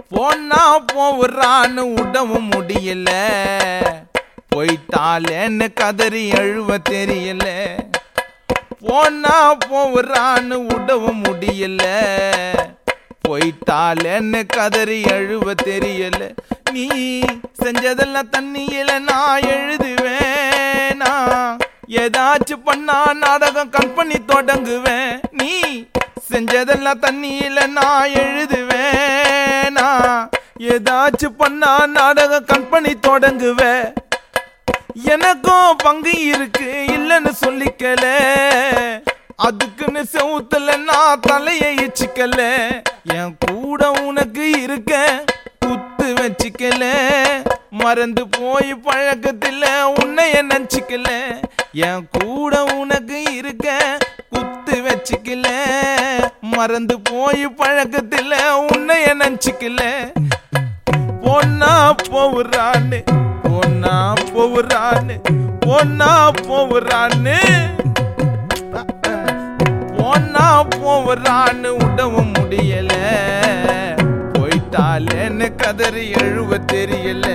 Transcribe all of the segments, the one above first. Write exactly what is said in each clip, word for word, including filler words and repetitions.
போனா போறான்னு உடவும் முடியல, போயிட்டாலேன்னு கதறி அழுவ தெரியல. போனா போறான்னு உடவும் முடியல, போயிட்டாலேன்னு கதறி அழுவ தெரியல. நீ செஞ்சதெல்லாம் தண்ணியில நான் எழுதுவேனா, ஏதாச்சும் பண்ணா நாடகம் கம்பெனி தொடங்குவேன். நீ செஞ்சதெல்லாம் தண்ணியில நான் எழுதுவேனா, ஏதாச்சும் பண்ணா நாடகம் கம்பெனி தொடங்குவேன். எனக்கும் பங்கு இருக்கு இல்லன்னு சொல்லிக்கல, அதுக்குன்னு செவுத்துல நான் தலையை இச்சிக்கல. என் கூட உனக்கு இருக்க குத்து வச்சிக்கல, மறந்து போய் பழக்கத்துல உன்னைய நினைச்சிக்கல. என் கூட உனக்கு இருக்க குத்து வச்சிக்கல, மறந்து போய் பழக்கத்துல உன்னைய நினைச்சிக்கல. பொன்னா போறான்னு பொன்னா போறான்னு பொன்னா போறான்னு பொன்னா போறான்னு உடவும் முடியல, போயிட்டாலேன்னு கதறி எழுவ தெரியல.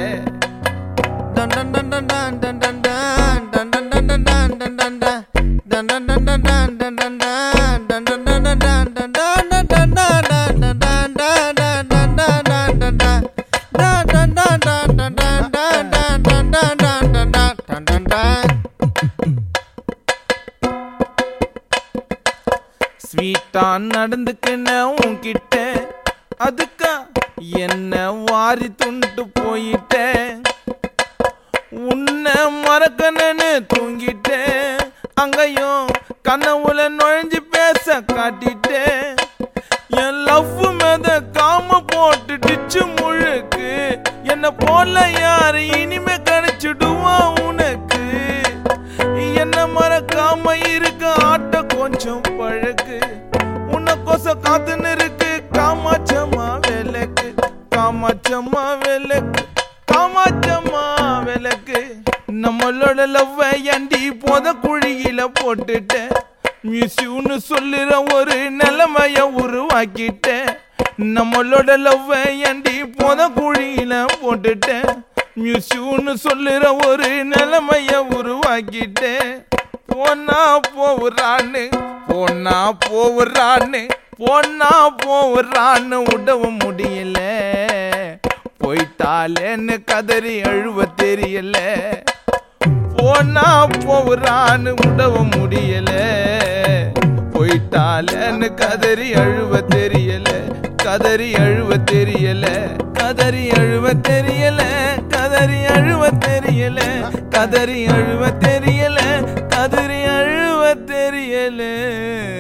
ஸ்வீட்டா நடந்துக்கின உன்கிட்ட, அதுக்கா என்ன வாரி துண்டு போயிட்டேன். உன்னை மறக்கணுன்னு தூங்கிட்டேன், அங்கேயும் கனவுல நுழைஞ்சு பேச காட்டிட்டேன். என் லவ் மேத காம போட்டு டிச்சு முழுக்கு, என்ன போல யாரு இனிமே கிடைச்சிடுவா உனக்கு. என்ன மறக்காம இருக்க ஆட்ட கொஞ்சம் பழக்கு, உன்னை கொச காத்துன்னு இருக்கு காமாச்சம்மா விளக்கு. காமாச்சம்மா விளக்கு காமாச்சம்மா விளக்கு. நம்மளோட லவ் ஏண்டி போத குழியில போட்டுட்டேன், மியூசியம்னு சொல்லுற ஒரு நிலைமைய உருவாக்கிட்டேன். நம்மளோட லவ் ஏண்டி போத குழியில போட்டுட்டேன், மியூசியம்னு சொல்லுற ஒரு நிலைமைய உருவாக்கிட்டேன். போனா போறான்னு போனா போறான்னு பொன்னா போறான்னு உடவும் முடியல, போயிட்டாலேன்னு கதறி அழுவ தெரியல. போனா போறான்னு உடவும் முடியல, போயிட்டாலேன்னு கதறி அழுவ தெரியல. கதறி அழுவ தெரியல, கதறி அழுவ தெரியல, கதறி அழுவ தெரியல, கதறி அழுவ தெரியல, கதறி அழுவ தெரியல.